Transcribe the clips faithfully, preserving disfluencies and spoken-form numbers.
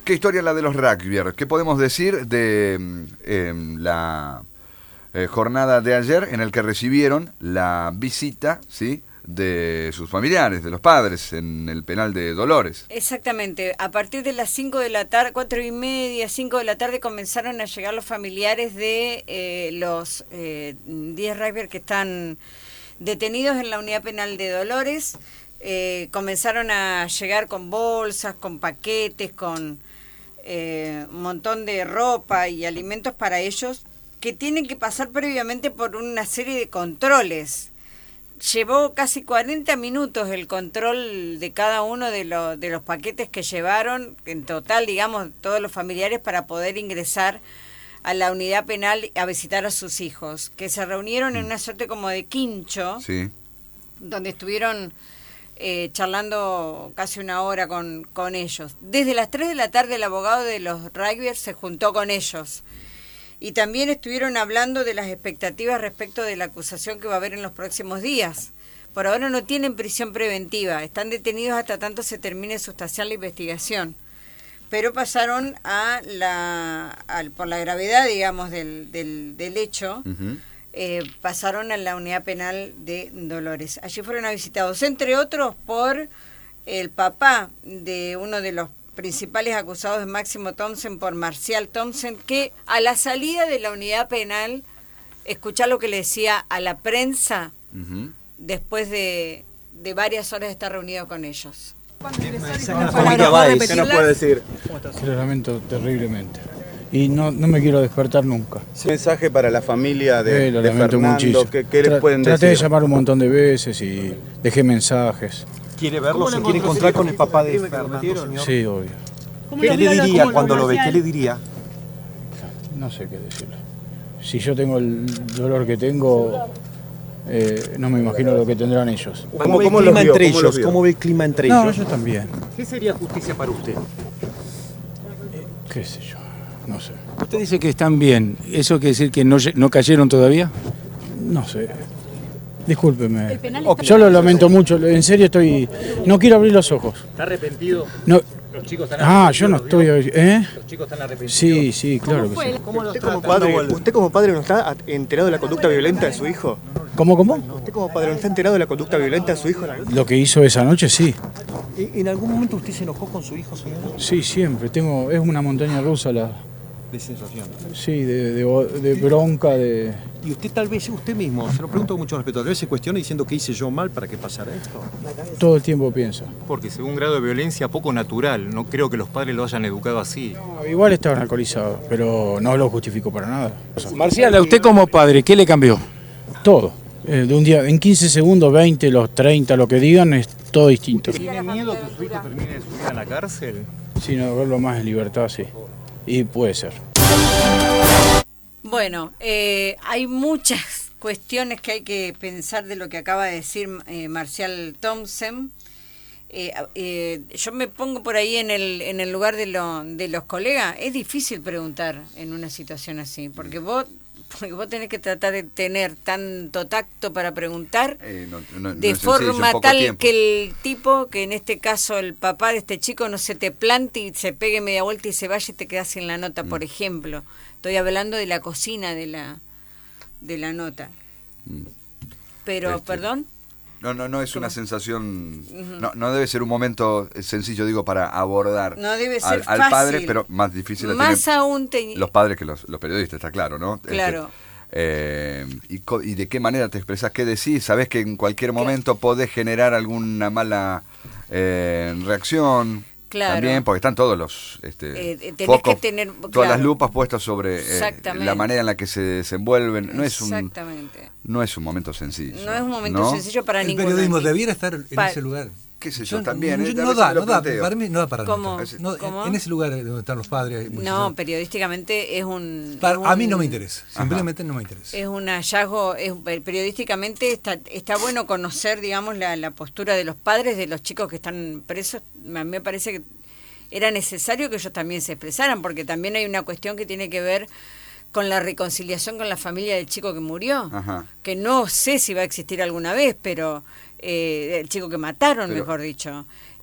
¿Qué historia la de los rugbyers? ¿Qué podemos decir de eh, la eh, jornada de ayer en el que recibieron la visita, ¿sí?, de sus familiares, de los padres, en el penal de Dolores? Exactamente. A partir de las cinco de la tarde, cuatro y media, cinco de la tarde, comenzaron a llegar los familiares de eh, los eh, diez rugbyers que están detenidos en la unidad penal de Dolores. Eh, comenzaron a llegar con bolsas, con paquetes, con eh, un montón de ropa y alimentos para ellos, que tienen que pasar previamente por una serie de controles. Llevó casi cuarenta minutos el control de cada uno de, lo, de los paquetes que llevaron, en total, digamos, todos los familiares, para poder ingresar a la unidad penal a visitar a sus hijos, que se reunieron en una suerte como de quincho, sí, donde estuvieron eh, charlando casi una hora con, con ellos. Desde las tres de la tarde el abogado de los rugbyers se juntó con ellos. Y también estuvieron hablando de las expectativas respecto de la acusación que va a haber en los próximos días. Por ahora no tienen prisión preventiva, están detenidos hasta tanto se termine sustancial la investigación. Pero pasaron a la, al, por la gravedad, digamos, del, del, del hecho, uh-huh. eh, pasaron a la unidad penal de Dolores. Allí fueron visitados, entre otros, por el papá de uno de los principales acusados de Máximo Thompson, por Marcial Thompson, que a la salida de la unidad penal, escuchá lo que le decía a la prensa, uh-huh. después de, de varias horas de estar reunido con ellos. La familia Báez, ¿qué nos puede decir? Que lo lamento terriblemente. Y no, no me quiero despertar nunca. Un mensaje para la familia de, eh, lo de lamento Fernando, muchísimo. ¿qué, qué les pueden Traté decir? Traté de llamar un montón de veces y dejé mensajes. ¿Quiere verlo? ¿Se quiere encontrar con el papá de Fernando, señor? Sí, obvio. ¿Qué le diría cuando lo ve? ¿Qué le diría? No sé qué decirle. Si yo tengo el dolor que tengo, eh, no me imagino lo que tendrán ellos. ¿Cómo ve el clima entre ellos? ¿Cómo ve el clima entre ellos? No, yo también. ¿Qué sería justicia para usted? Eh, qué sé yo, no sé. Usted dice que están bien. ¿Eso quiere decir que no, no cayeron todavía? No sé. Discúlpeme. Yo lo lamento mucho, en serio estoy... No quiero abrir los ojos. ¿Está arrepentido? No. Los chicos están ah, yo no estoy... ¿Eh? Los chicos están arrepentidos. Sí, sí, claro que sí. ¿Cómo ¿Usted como, padre, ¿Usted como padre no está enterado de la conducta violenta de su hijo? ¿Cómo, cómo? ¿Usted como padre no está enterado de la conducta violenta de su hijo? Lo que hizo esa noche, sí. ¿En algún momento usted se enojó con su hijo, señor? Sí, siempre. Tengo, es una montaña rusa la... De sensación. Sí, de, de, de bronca, de... Y usted tal vez, usted mismo, se lo pregunto con mucho respeto, tal vez se cuestiona diciendo que hice yo mal para que pasara esto. Todo el tiempo pienso. Porque según un grado de violencia poco natural, no creo que los padres lo hayan educado así. No, igual estaban alcoholizados, pero no lo justifico para nada. Marcial, a usted como padre, ¿qué le cambió? Todo. Eh, de un día, en quince segundos, veinte, los treinta, lo que digan, es todo distinto. ¿Tiene miedo que su hijo termine su vida en la cárcel? Sí, no, verlo más en libertad, sí. Y puede ser. Bueno, eh, hay muchas cuestiones que hay que pensar de lo que acaba de decir eh, Marcial Thompson. Eh, eh, yo me pongo por ahí en el en el lugar de, lo, de los colegas. Es difícil preguntar en una situación así, porque vos porque vos tenés que tratar de tener tanto tacto para preguntar eh, no, no, de no forma sencillo, tal tiempo. que el tipo, que en este caso el papá de este chico, no se te plante y se pegue media vuelta y se vaya y te quedas sin la nota, mm. por ejemplo. Estoy hablando de la cocina de la de la nota. Mm. Pero, este, perdón. No, no, no es ¿Cómo? Una sensación, uh-huh. no, no debe ser un momento sencillo, digo, para abordar no debe ser al, al padre, pero más difícil la más tienen aún te... los padres que los, los periodistas, está claro, ¿no? Claro. Este, eh, y, y de qué manera te expresás, qué decís, sabés que en cualquier momento podés generar alguna mala eh, reacción. Claro. También, porque están todos los este, eh, tenés focos, que tener, claro. todas las lupas puestas sobre eh, la manera en la que se desenvuelven. No es un, no es un momento sencillo. No es un momento ¿no? sencillo para el ningún. El periodismo debiera estar en pa ese lugar. Qué sé yo, yo también. No, eh, no da, no da, para mí no da para ¿Cómo? No, ¿Cómo? En ese lugar donde están los padres. No, no, periodísticamente es un, para, es un... A mí no me interesa, simplemente Ajá. no me interesa. Es un hallazgo, es, periodísticamente está, está bueno conocer, digamos, la, la postura de los padres de los chicos que están presos. A mí me parece que era necesario que ellos también se expresaran, porque también hay una cuestión que tiene que ver con la reconciliación con la familia del chico que murió, Ajá. que no sé si va a existir alguna vez, pero eh, el chico que mataron, pero, mejor dicho.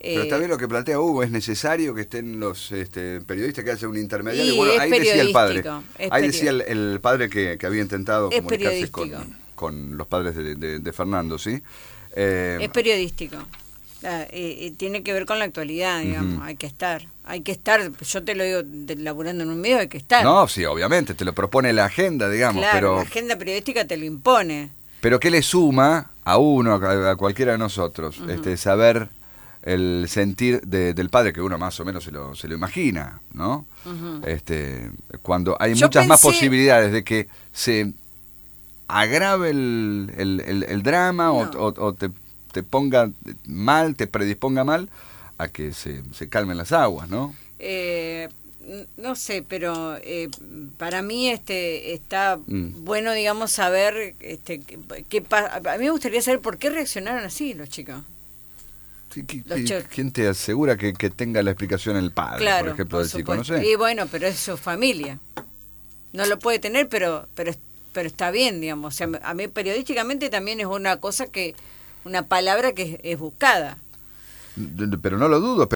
Pero Eh, también lo que plantea Hugo, es necesario que estén los este, periodistas, que haya un intermediario. Y Bueno, es ahí decía el padre. periodístico, es Ahí decía el, el padre que, que había intentado Es comunicarse con, periodístico. con los padres de, de- de Fernando, ¿sí? Eh, Es periodístico. Ah, eh, eh, tiene que ver con la actualidad, digamos. Ujú. Hay que estar. Hay que estar. Yo te lo digo, de- laburando en un medio, hay que estar. no, sí, obviamente, te lo propone la agenda, digamos, claro, pero... la agenda periodística te lo impone. Pero ¿qué le suma a uno, a, a cualquiera de nosotros, Ujú. este, saber el sentir de- del padre, que uno más o menos se lo, se lo imagina, ¿no? Ujú. Este, cuando hay Yo muchas más pensé- posibilidades de que se agrave el, el- el- el drama o, No. o- o te, te ponga mal, te predisponga mal, a que se, se calmen las aguas, ¿no? Eh, n- no sé, pero eh, para mí este está Mm. bueno, digamos, saber este qué, qué pa- a mí me gustaría saber por qué reaccionaron así los chicos. Sí, ¿qui- Los qui- chicos. ¿Quién te asegura que, que tenga la explicación el padre, Claro, por ejemplo, por del chico? No supuesto. sé. Y bueno, pero es su familia. No lo puede tener, pero pero pero está bien, digamos. O sea, a mí periodísticamente también es una cosa que una palabra que es, es buscada. Pero no lo dudo.